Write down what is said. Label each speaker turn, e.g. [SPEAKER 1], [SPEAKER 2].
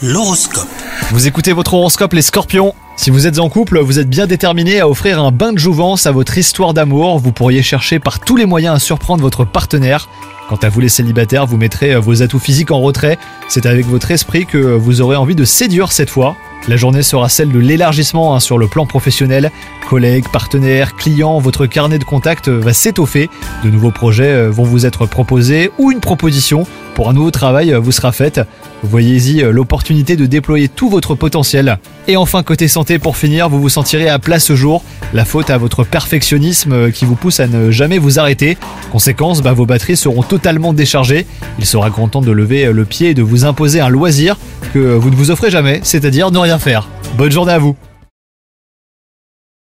[SPEAKER 1] L'horoscope.
[SPEAKER 2] Vous écoutez votre horoscope les scorpions. Si vous êtes en couple, vous êtes bien déterminé à offrir un bain de jouvence à votre histoire d'amour. Vous pourriez chercher par tous les moyens à surprendre votre partenaire. Quant à vous les célibataires, vous mettrez vos atouts physiques en retrait. C'est avec votre esprit que vous aurez envie de séduire cette fois. La journée sera celle de l'élargissement sur le plan professionnel. Collègues, partenaires, clients, votre carnet de contacts va s'étoffer. De nouveaux projets vont vous être proposés ou une proposition pour un nouveau travail vous sera faite. Voyez-y l'opportunité de déployer tout votre potentiel. Et enfin, côté santé, pour finir, vous vous sentirez à plat ce jour. La faute à votre perfectionnisme qui vous pousse à ne jamais vous arrêter. Conséquence, vos batteries seront totalement déchargées. Il sera grand temps de lever le pied et de vous imposer un loisir que vous ne vous offrez jamais, c'est-à-dire ne rien faire. Bonne journée à vous.